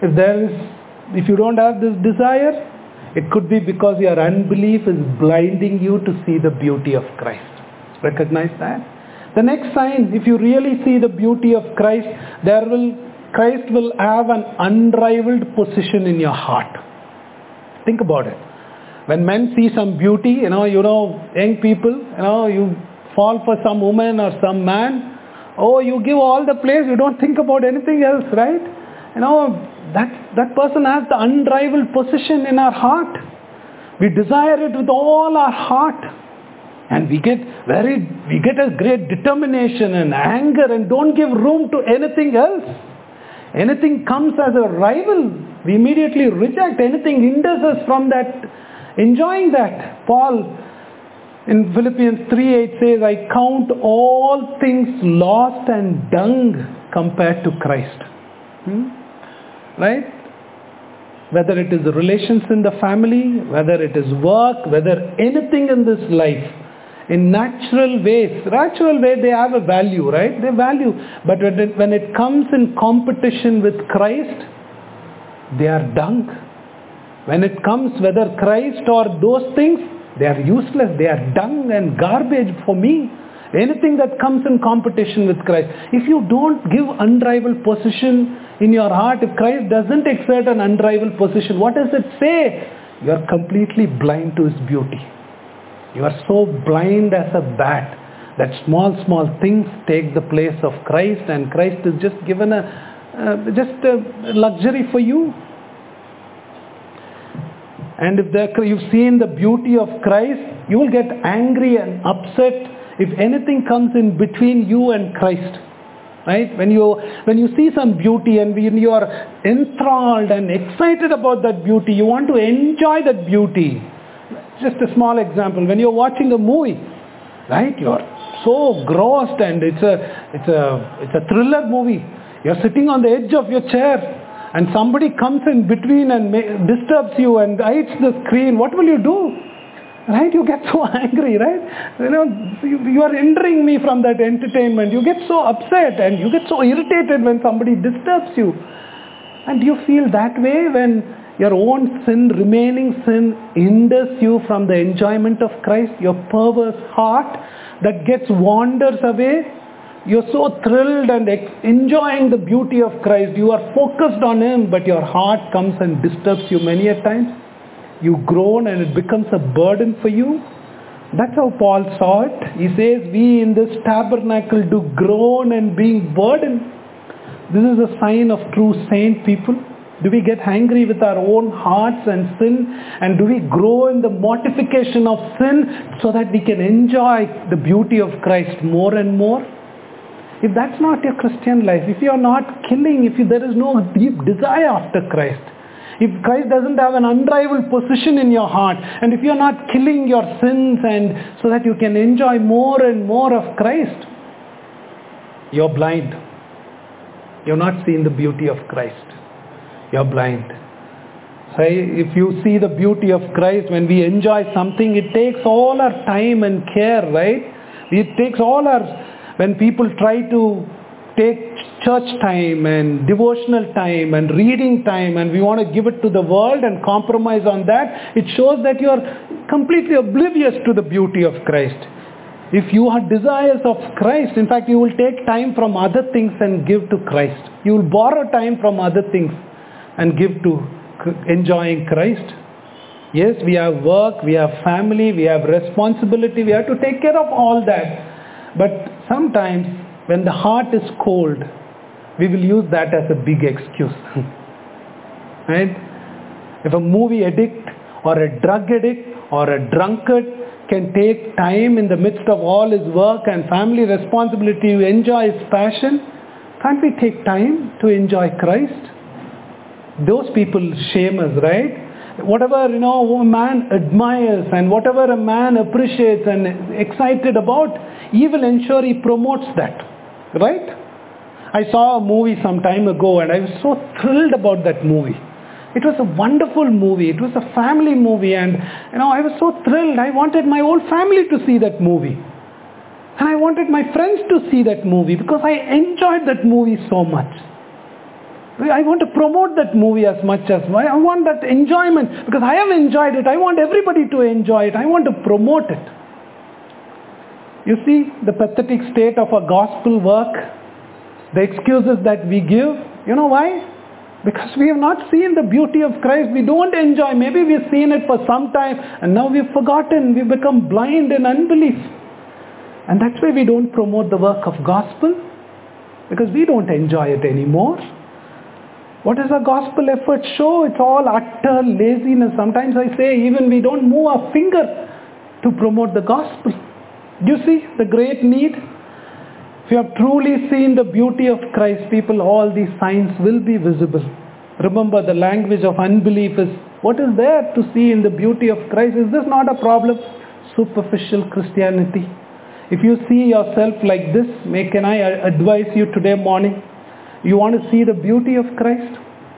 [SPEAKER 1] If you don't have this desire, it could be because your unbelief is blinding you to see the beauty of Christ. Recognize that. The next sign, if you really see the beauty of Christ, Christ will have an unrivaled position in your heart. Think about it. When men see some beauty, young people, you fall for some woman or some man, you give all the place, you don't think about anything else, right? That person has the unrivaled position in our heart. We desire it with all our heart. And we get a great determination and anger and don't give room to anything else. Anything comes as a rival, we immediately reject. Anything hinders us from that, enjoying that. Paul in Philippians 3:8 says, I count all things lost and dung compared to Christ. Right? Whether it is relations in the family, whether it is work, whether anything in this life, in natural way, they have a value, right? They value. But when it comes in competition with Christ, they are dung. When it comes, whether Christ or those things, they are useless. They are dung and garbage for me. Anything that comes in competition with Christ. If you don't give unrivaled position in your heart, if Christ doesn't exert an unrivaled position, what does it say? You are completely blind to His beauty. You are so blind as a bat that small things take the place of Christ, and Christ is just given a luxury for you. And if you've seen the beauty of Christ, you will get angry and upset if anything comes in between you and Christ. Right? When you see some beauty and when you are enthralled and excited about that beauty, you want to enjoy that beauty. Just a small example. When you're watching a movie, right? You're so grossed and it's a thriller movie. You're sitting on the edge of your chair and somebody comes in between and disturbs you and hides the screen. What will you do? Right? You get so angry, right? You are hindering me from that entertainment. You get so upset and you get so irritated when somebody disturbs you. And do you feel that way when your own remaining sin hinders you from the enjoyment of Christ? Your perverse heart that wanders away. You're so thrilled and enjoying the beauty of Christ. You are focused on Him, but your heart comes and disturbs you many a time. You groan and it becomes a burden for you. That's how Paul saw it. He says, we in this tabernacle do groan and being burdened. This is a sign of true saint people. Do we get angry with our own hearts and sin? And do we grow in the mortification of sin so that we can enjoy the beauty of Christ more and more? If that's not your Christian life, if you are not killing, if there is no deep desire after Christ, if Christ doesn't have an unrivaled position in your heart, and if you're not killing your sins and so that you can enjoy more and more of Christ, you're blind. You're not seeing the beauty of Christ. You're blind. So if you see the beauty of Christ, when we enjoy something, it takes all our time and care, right? It takes all our, when people try to take church time and devotional time and reading time, and we want to give it to the world and compromise on that, it shows that you are completely oblivious to the beauty of Christ. If you have desires of Christ, in fact, you will take time from other things and give to Christ. You will borrow time from other things and give to enjoying Christ. Yes, we have work, we have family, we have responsibility, we have to take care of all that. But sometimes when the heart is cold, we will use that as a big excuse. Right? If a movie addict or a drug addict or a drunkard can take time in the midst of all his work and family responsibility to enjoy his passion, can't we take time to enjoy Christ? Those people shame us, right? Whatever a man admires and whatever a man appreciates and is excited about, he will ensure he promotes that, right? I saw a movie some time ago and I was so thrilled about that movie. It was a wonderful movie. It was a family movie, and I was so thrilled. I wanted my whole family to see that movie. And I wanted my friends to see that movie because I enjoyed that movie so much. I want to promote that movie as much as I want that enjoyment because I have enjoyed it. I want everybody to enjoy it. I want to promote it. You see the pathetic state of our gospel work, the excuses that we give. You know why? Because we have not seen the beauty of Christ. We don't enjoy. Maybe we've seen it for some time and now we've forgotten. We've become blind in unbelief. And that's why we don't promote the work of gospel, because we don't enjoy it anymore. What does our gospel effort show? It's all utter laziness. Sometimes I say even we don't move a finger to promote the gospel. Do you see the great need? If you have truly seen the beauty of Christ, people, all these signs will be visible. Remember, the language of unbelief is, what is there to see in the beauty of Christ? Is this not a problem? Superficial Christianity. If you see yourself like this, can I advise you today morning? You want to see the beauty of Christ?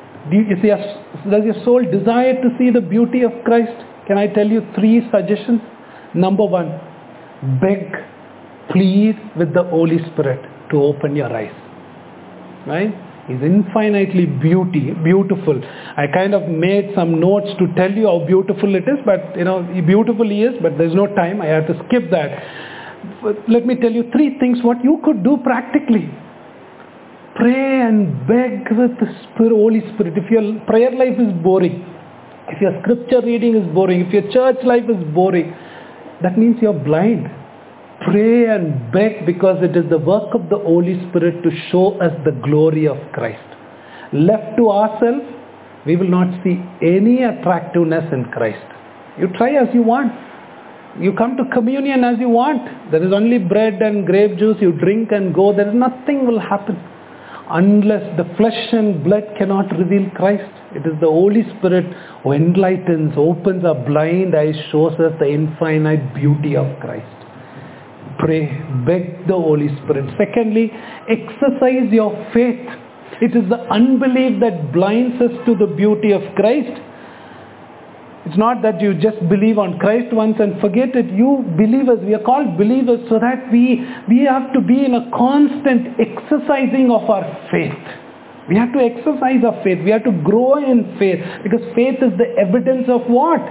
[SPEAKER 1] Does your soul desire to see the beauty of Christ? Can I tell you 3 suggestions? Number 1, beg, plead with the Holy Spirit to open your eyes. Right? He's infinitely beautiful. I kind of made some notes to tell you how beautiful it is, but beautiful he is, but there's no time. I have to skip that. But let me tell you 3 things what you could do practically. Pray and beg with the Holy Spirit. If your prayer life is boring, if your scripture reading is boring, if your church life is boring, that means you're blind. Pray and beg, because it is the work of the Holy Spirit to show us the glory of Christ. Left to ourselves, we will not see any attractiveness in Christ. You try as you want. You come to communion as you want. There is only bread and grape juice. You drink and go. There is nothing will happen. Unless the flesh and blood cannot reveal Christ. It is the Holy Spirit who enlightens, opens our blind eyes, shows us the infinite beauty of Christ. Pray, beg the Holy Spirit. Secondly, exercise your faith. It is the unbelief that blinds us to the beauty of Christ. It's not that you just believe on Christ once and forget it. You believers, we are called believers so that we have to be in a constant exercising of our faith. We have to exercise our faith. We have to grow in faith, because faith is the evidence of what?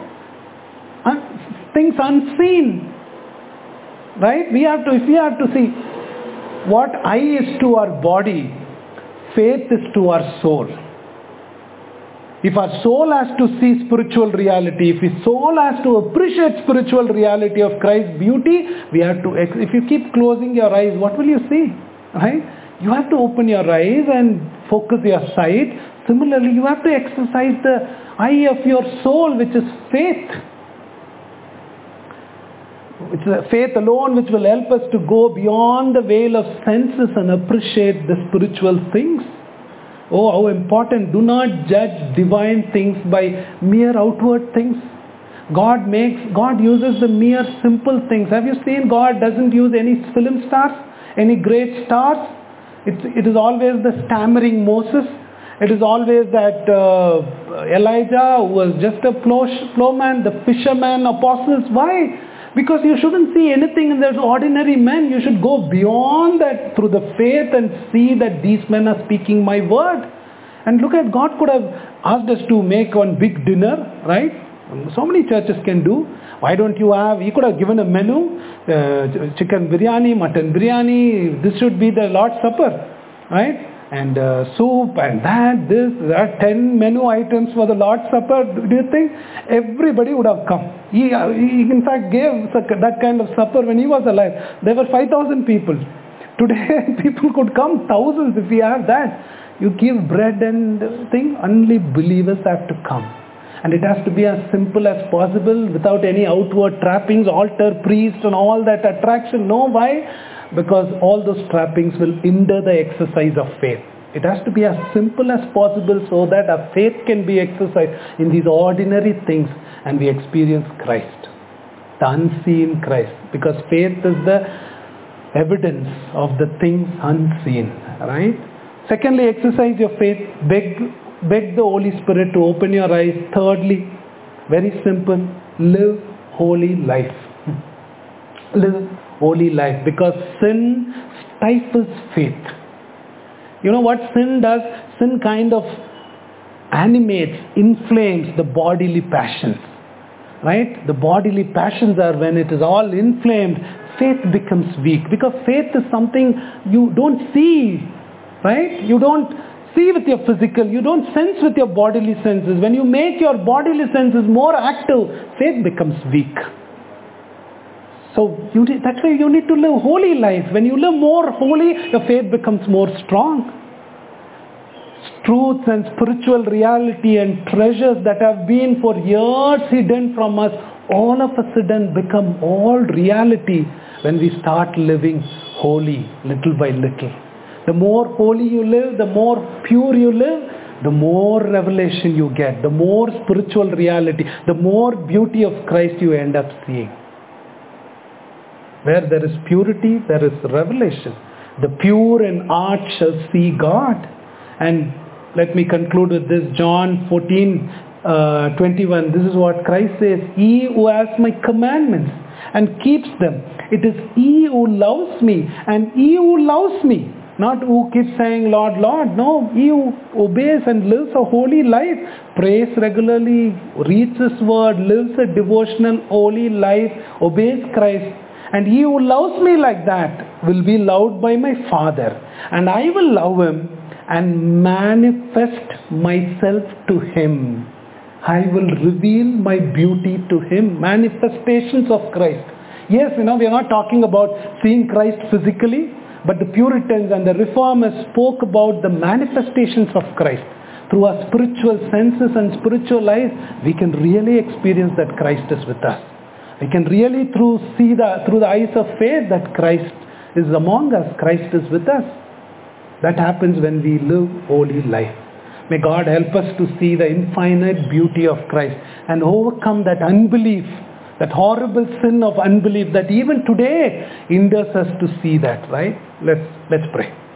[SPEAKER 1] Things unseen. Right? If we have to see what eye is to our body, faith is to our soul. If our soul has to see spiritual reality, if our soul has to appreciate spiritual reality of Christ's beauty, we have to, if you keep closing your eyes, what will you see? Right? You have to open your eyes and focus your sight. Similarly, you have to exercise the eye of your soul, which is faith. It's a faith alone which will help us to go beyond the veil of senses and appreciate the spiritual things. Oh, how important. Do not judge divine things by mere outward things. God uses the mere simple things. Have you seen God doesn't use any film stars, any great stars? It is always the stammering Moses. It is always that Elijah who was just a plowman, the fisherman, apostles. Why? Because you shouldn't see anything in those ordinary men. You should go beyond that through the faith and see that these men are speaking my word. And look at, God could have asked us to make one big dinner, right? So many churches can do. Why don't you have, he could have given a menu, chicken biryani, mutton biryani, this should be the Lord's Supper, right? And soup and that 10 menu items for the Lord's Supper. Do you think everybody would have come? He in fact gave that kind of supper when he was alive. There were 5,000 people. Today people could come thousands if we have that. You give bread and thing, only believers have to come. And it has to be as simple as possible without any outward trappings, altar, priest and all that attraction. No, why? Because all those trappings will hinder the exercise of faith. It has to be as simple as possible so that our faith can be exercised in these ordinary things and we experience Christ, the unseen Christ. Because faith is the evidence of the things unseen, right? Secondly, exercise your faith. Beg the Holy Spirit to open your eyes. Thirdly, very simple, live holy life. Live holy life, because sin stifles faith. You know what sin does? Sin kind of animates, inflames the bodily passions. Right? The bodily passions are when it is all inflamed, faith becomes weak. Because faith is something you don't see. Right? You don't see with your physical, you don't sense with your bodily senses. When you make your bodily senses more active, faith becomes weak. So that's why you need to live holy life. When you live more holy, your faith becomes more strong. Truths and spiritual reality and treasures that have been for years hidden from us, all of a sudden become all reality when we start living holy little by little. The more holy you live, the more pure you live, the more revelation you get, the more spiritual reality, the more beauty of Christ you end up seeing. Where there is purity, there is revelation. The pure in heart shall see God. And let me conclude with this. John 14:21. This is what Christ says. He who has my commandments and keeps them, it is he who loves me, and he who loves me. Not who keeps saying, Lord, Lord. No, he who obeys and lives a holy life, prays regularly, reads his word, lives a devotional, holy life, obeys Christ. And he who loves me like that will be loved by my Father. And I will love him and manifest myself to him. I will reveal my beauty to him. Manifestations of Christ. Yes, we are not talking about seeing Christ physically. But the Puritans and the Reformers spoke about the manifestations of Christ. Through our spiritual senses and spiritual eyes, we can really experience that Christ is with us. We can really see through the eyes of faith that Christ is among us. Christ is with us. That happens when we live holy life. May God help us to see the infinite beauty of Christ and overcome that unbelief, that horrible sin of unbelief that even today hinders us to see that, right? Let's pray.